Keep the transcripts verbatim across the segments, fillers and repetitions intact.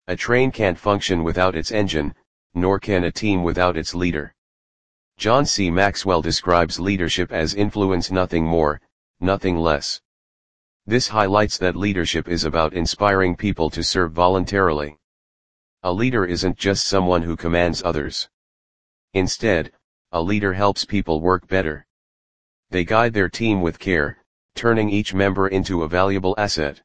A train can't function without its engine, nor can a team without its leader. John C. Maxwell describes leadership as influence, nothing more, nothing less. This highlights that leadership is about inspiring people to serve voluntarily. A leader isn't just someone who commands others. Instead, a leader helps people work better. They guide their team with care, turning each member into a valuable asset.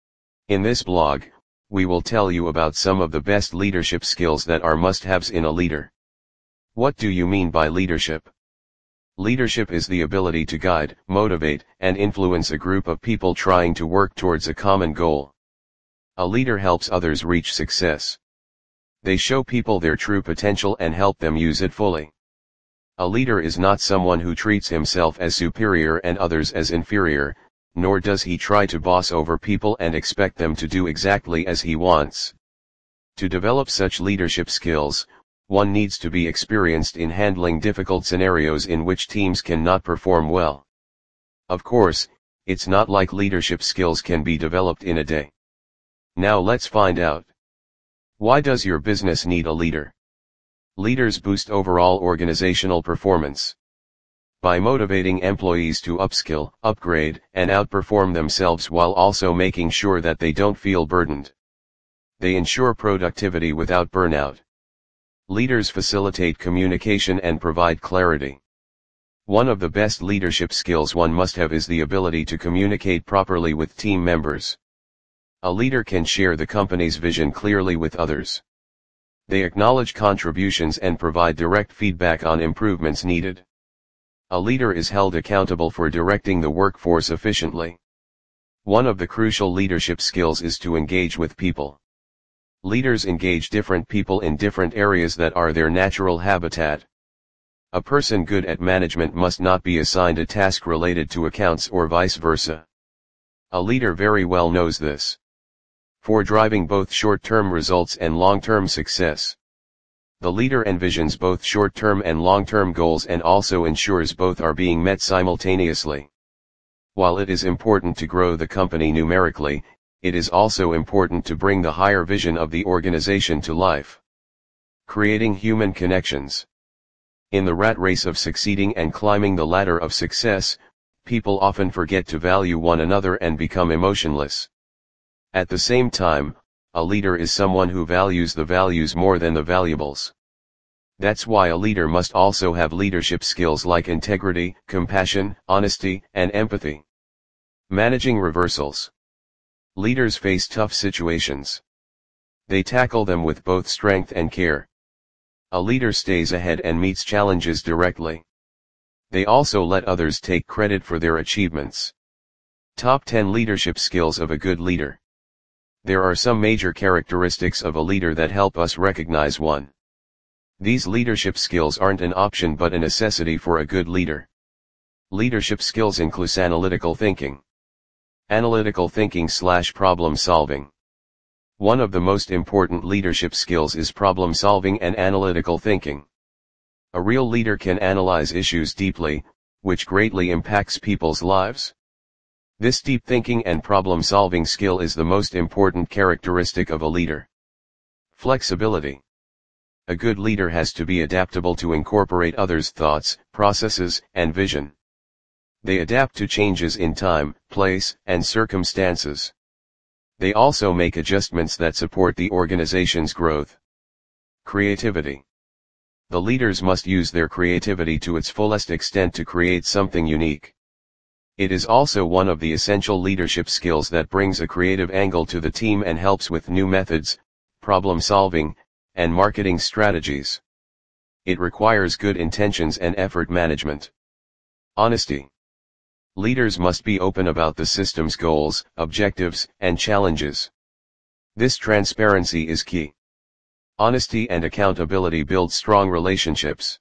In this blog, we will tell you about some of the best leadership skills that are must-haves in a leader. What do you mean by leadership? Leadership is the ability to guide, motivate, and influence a group of people trying to work towards a common goal. A leader helps others reach success. They show people their true potential and help them use it fully. A leader is not someone who treats himself as superior and others as inferior, nor does he try to boss over people and expect them to do exactly as he wants. To develop such leadership skills, one needs to be experienced in handling difficult scenarios in which teams cannot perform well. Of course, it's not like leadership skills can be developed in a day. Now let's find out. Why does your business need a leader? Leaders boost overall organizational performance. By motivating employees to upskill, upgrade, and outperform themselves while also making sure that they don't feel burdened. They ensure productivity without burnout. Leaders facilitate communication and provide clarity. One of the best leadership skills one must have is the ability to communicate properly with team members. A leader can share the company's vision clearly with others. They acknowledge contributions and provide direct feedback on improvements needed. A leader is held accountable for directing the workforce efficiently. One of the crucial leadership skills is to engage with people. Leaders engage different people in different areas that are their natural habitat. A person good at management must not be assigned a task related to accounts or vice versa. A leader very well knows this. For driving both short-term results and long-term success. The leader envisions both short-term and long-term goals and also ensures both are being met simultaneously. While it is important to grow the company numerically, it is also important to bring the higher vision of the organization to life. Creating human connections. In the rat race of succeeding and climbing the ladder of success, people often forget to value one another and become emotionless. At the same time, a leader is someone who values the values more than the valuables. That's why a leader must also have leadership skills like integrity, compassion, honesty, and empathy. Managing reversals. Leaders face tough situations. They tackle them with both strength and care. A leader stays ahead and meets challenges directly. They also let others take credit for their achievements. Top ten Leadership Skills of a Good Leader. There are some major characteristics of a leader that help us recognize one. These leadership skills aren't an option but a necessity for a good leader. Leadership skills include analytical thinking. Analytical thinking slash problem solving. One of the most important leadership skills is problem solving and analytical thinking. A real leader can analyze issues deeply, which greatly impacts people's lives. This deep thinking and problem solving skill is the most important characteristic of a leader. Flexibility. A good leader has to be adaptable to incorporate others' thoughts, processes, and vision. They adapt to changes in time, place, and circumstances. They also make adjustments that support the organization's growth. Creativity. The leaders must use their creativity to its fullest extent to create something unique. It is also one of the essential leadership skills that brings a creative angle to the team and helps with new methods, problem solving, and marketing strategies. It requires good intentions and effort management. Honesty. Leaders must be open about the system's goals, objectives, and challenges. This transparency is key. Honesty and accountability build strong relationships.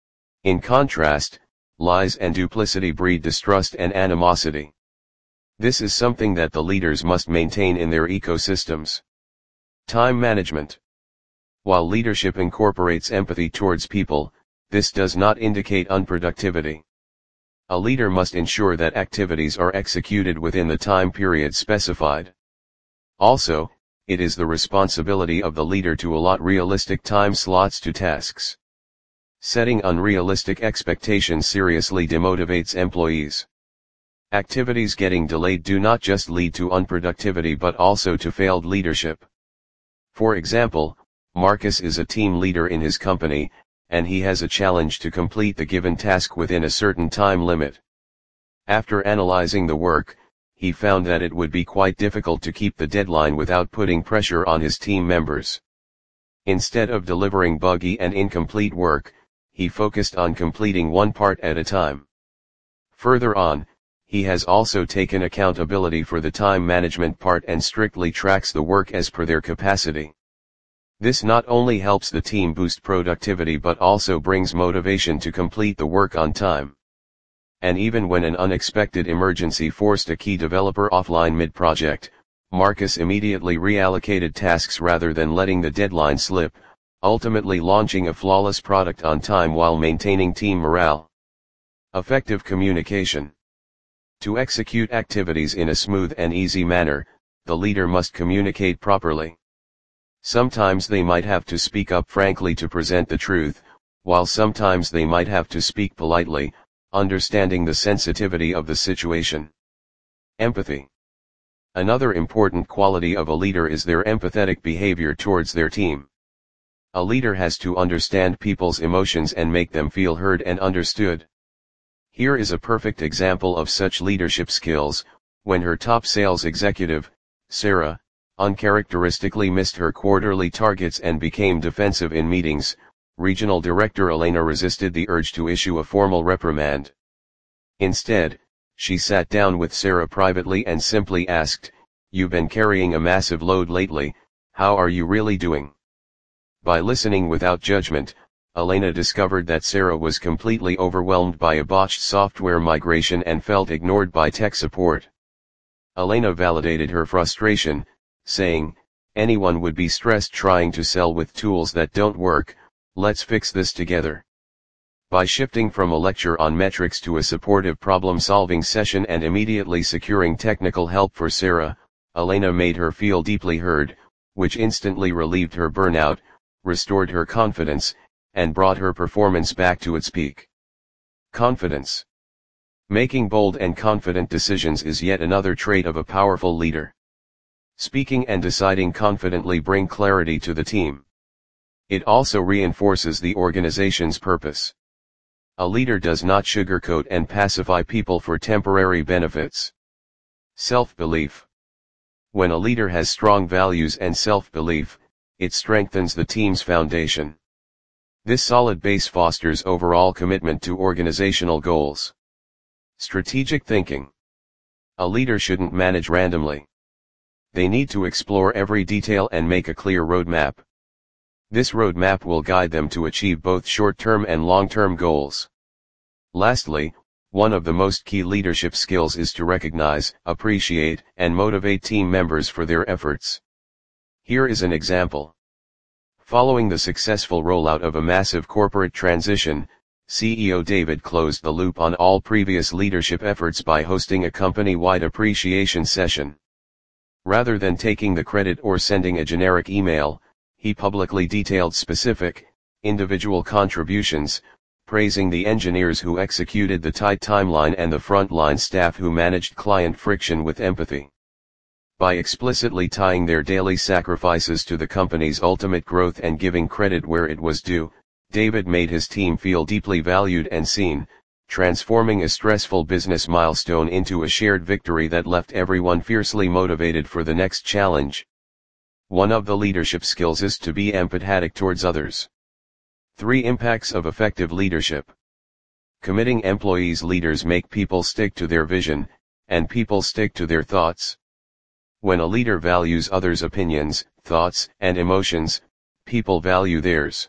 In contrast, lies and duplicity breed distrust and animosity. This is something that the leaders must maintain in their ecosystems. Time management. While leadership incorporates empathy towards people, this does not indicate unproductivity. A leader must ensure that activities are executed within the time period specified. Also, it is the responsibility of the leader to allot realistic time slots to tasks. Setting unrealistic expectations seriously demotivates employees. Activities getting delayed do not just lead to unproductivity but also to failed leadership. For example, Marcus is a team leader in his company, and he has a challenge to complete the given task within a certain time limit. After analyzing the work, he found that it would be quite difficult to keep the deadline without putting pressure on his team members. Instead of delivering buggy and incomplete work, he focused on completing one part at a time. Further on, he has also taken accountability for the time management part and strictly tracks the work as per their capacity. This not only helps the team boost productivity but also brings motivation to complete the work on time. And even when an unexpected emergency forced a key developer offline mid-project, Marcus immediately reallocated tasks rather than letting the deadline slip, ultimately launching a flawless product on time while maintaining team morale. Effective communication. To execute activities in a smooth and easy manner, the leader must communicate properly. Sometimes they might have to speak up frankly to present the truth, while sometimes they might have to speak politely, understanding the sensitivity of the situation. Empathy. Another important quality of a leader is their empathetic behavior towards their team. A leader has to understand people's emotions and make them feel heard and understood. Here is a perfect example of such leadership skills, when her top sales executive, Sarah, uncharacteristically missed her quarterly targets and became defensive in meetings. Regional Director Elena resisted the urge to issue a formal reprimand. Instead, she sat down with Sarah privately and simply asked, "You've been carrying a massive load lately, how are you really doing?" By listening without judgment, Elena discovered that Sarah was completely overwhelmed by a botched software migration and felt ignored by tech support. Elena validated her frustration, saying, "Anyone would be stressed trying to sell with tools that don't work, let's fix this together." By shifting from a lecture on metrics to a supportive problem-solving session and immediately securing technical help for Sarah, Elena made her feel deeply heard, which instantly relieved her burnout, restored her confidence, and brought her performance back to its peak. Confidence. Making bold and confident decisions is yet another trait of a powerful leader. Speaking and deciding confidently bring clarity to the team. It also reinforces the organization's purpose. A leader does not sugarcoat and pacify people for temporary benefits. Self-belief. When a leader has strong values and self-belief, it strengthens the team's foundation. This solid base fosters overall commitment to organizational goals. Strategic thinking. A leader shouldn't manage randomly. They need to explore every detail and make a clear roadmap. This roadmap will guide them to achieve both short-term and long-term goals. Lastly, one of the most key leadership skills is to recognize, appreciate, and motivate team members for their efforts. Here is an example. Following the successful rollout of a massive corporate transition, C E O David closed the loop on all previous leadership efforts by hosting a company-wide appreciation session. Rather than taking the credit or sending a generic email, he publicly detailed specific, individual contributions, praising the engineers who executed the tight timeline and the frontline staff who managed client friction with empathy. By explicitly tying their daily sacrifices to the company's ultimate growth and giving credit where it was due, David made his team feel deeply valued and seen, transforming a stressful business milestone into a shared victory that left everyone fiercely motivated for the next challenge. One of the leadership skills is to be empathetic towards others. Three impacts of effective leadership. Committing employees. Leaders make people stick to their vision, and people stick to their thoughts. When a leader values others' opinions, thoughts, and emotions, people value theirs.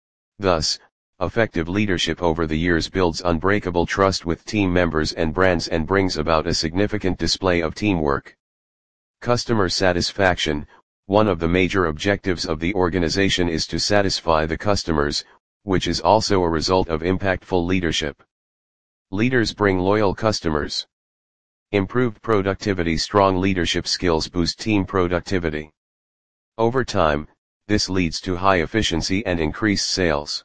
Thus, effective leadership over the years builds unbreakable trust with team members and brands and brings about a significant display of teamwork. Customer satisfaction. One of the major objectives of the organization is to satisfy the customers, which is also a result of impactful leadership. Leaders bring loyal customers. Improved productivity. Strong leadership skills boost team productivity. Over time, this leads to high efficiency and increased sales.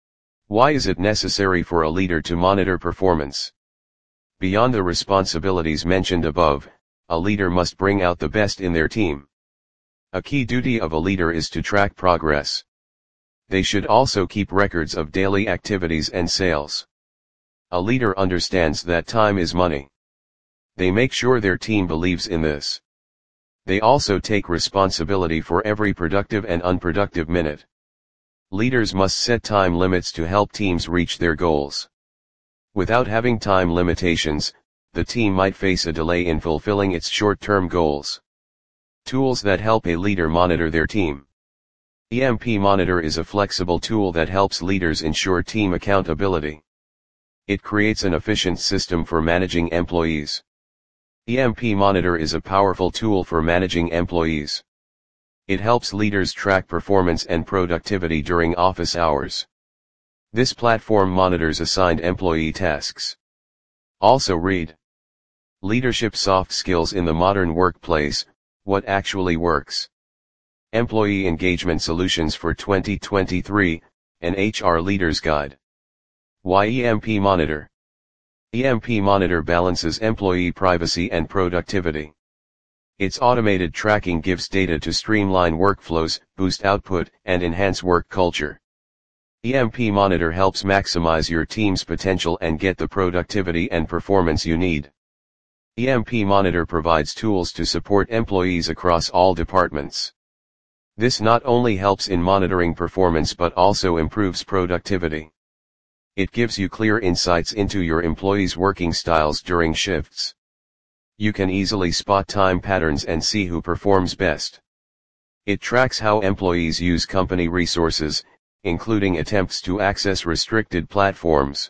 Why is it necessary for a leader to monitor performance? Beyond the responsibilities mentioned above, a leader must bring out the best in their team. A key duty of a leader is to track progress. They should also keep records of daily activities and sales. A leader understands that time is money. They make sure their team believes in this. They also take responsibility for every productive and unproductive minute. Leaders must set time limits to help teams reach their goals. Without having time limitations, the team might face a delay in fulfilling its short-term goals. Tools that help a leader monitor their team. E M P Monitor is a flexible tool that helps leaders ensure team accountability. It creates an efficient system for managing employees. E M P Monitor is a powerful tool for managing employees. It helps leaders track performance and productivity during office hours. This platform monitors assigned employee tasks. Also read: Leadership Soft Skills in the Modern Workplace, What Actually Works. Employee Engagement Solutions for twenty twenty-three, an H R Leader's Guide. Why E M P Monitor? E M P Monitor balances employee privacy and productivity. Its automated tracking gives data to streamline workflows, boost output, and enhance work culture. E M P Monitor helps maximize your team's potential and get the productivity and performance you need. E M P Monitor provides tools to support employees across all departments. This not only helps in monitoring performance but also improves productivity. It gives you clear insights into your employees' working styles during shifts. You can easily spot time patterns and see who performs best. It tracks how employees use company resources, including attempts to access restricted platforms.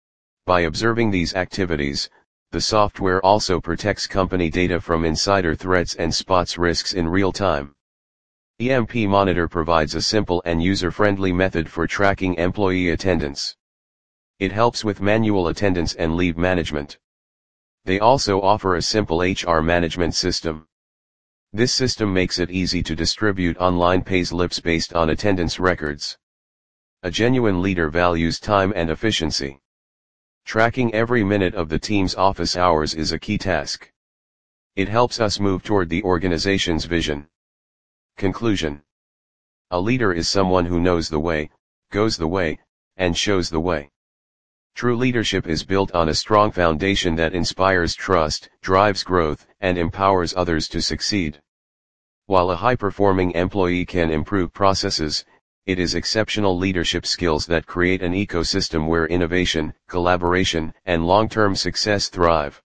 By observing these activities, the software also protects company data from insider threats and spots risks in real time. E M P Monitor provides a simple and user-friendly method for tracking employee attendance. It helps with manual attendance and leave management. They also offer a simple H R management system. This system makes it easy to distribute online payslips based on attendance records. A genuine leader values time and efficiency. Tracking every minute of the team's office hours is a key task. It helps us move toward the organization's vision. Conclusion: a leader is someone who knows the way, goes the way, and shows the way. True leadership is built on a strong foundation that inspires trust, drives growth, and empowers others to succeed. While a high-performing employee can improve processes, it is exceptional leadership skills that create an ecosystem where innovation, collaboration, and long-term success thrive.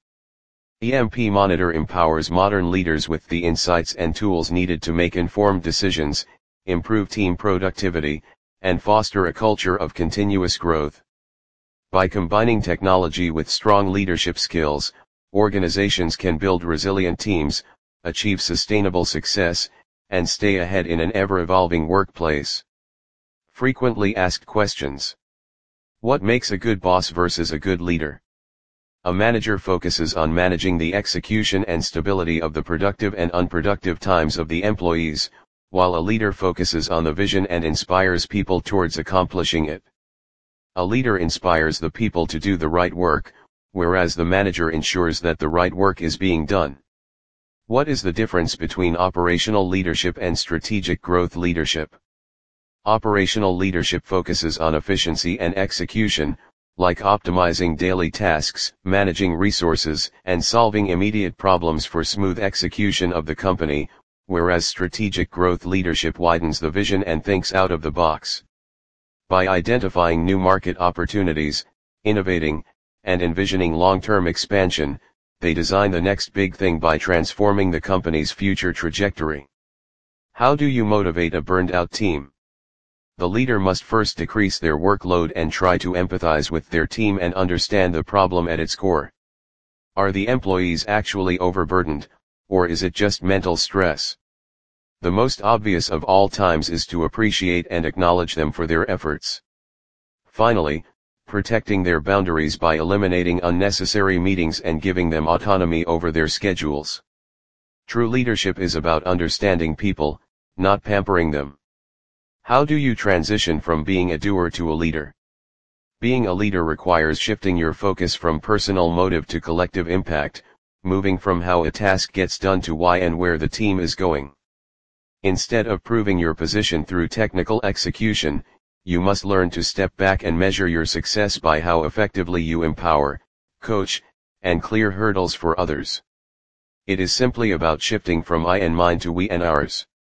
E M P Monitor empowers modern leaders with the insights and tools needed to make informed decisions, improve team productivity, and foster a culture of continuous growth. By combining technology with strong leadership skills, organizations can build resilient teams, achieve sustainable success, and stay ahead in an ever-evolving workplace. Frequently asked questions. What makes a good boss versus a good leader? A manager focuses on managing the execution and stability of the productive and unproductive times of the employees, while a leader focuses on the vision and inspires people towards accomplishing it. A leader inspires the people to do the right work, whereas the manager ensures that the right work is being done. What is the difference between operational leadership and strategic growth leadership? Operational leadership focuses on efficiency and execution, like optimizing daily tasks, managing resources, and solving immediate problems for smooth execution of the company, whereas strategic growth leadership widens the vision and thinks out of the box. By identifying new market opportunities, innovating, and envisioning long-term expansion, they design the next big thing by transforming the company's future trajectory. How do you motivate a burned-out team? The leader must first decrease their workload and try to empathize with their team and understand the problem at its core. Are the employees actually overburdened, or is it just mental stress? The most obvious of all times is to appreciate and acknowledge them for their efforts. Finally, protecting their boundaries by eliminating unnecessary meetings and giving them autonomy over their schedules. True leadership is about understanding people, not pampering them. How do you transition from being a doer to a leader? Being a leader requires shifting your focus from personal motive to collective impact, moving from how a task gets done to why and where the team is going. Instead of proving your position through technical execution, you must learn to step back and measure your success by how effectively you empower, coach, and clear hurdles for others. It is simply about shifting from I and mine to we and ours.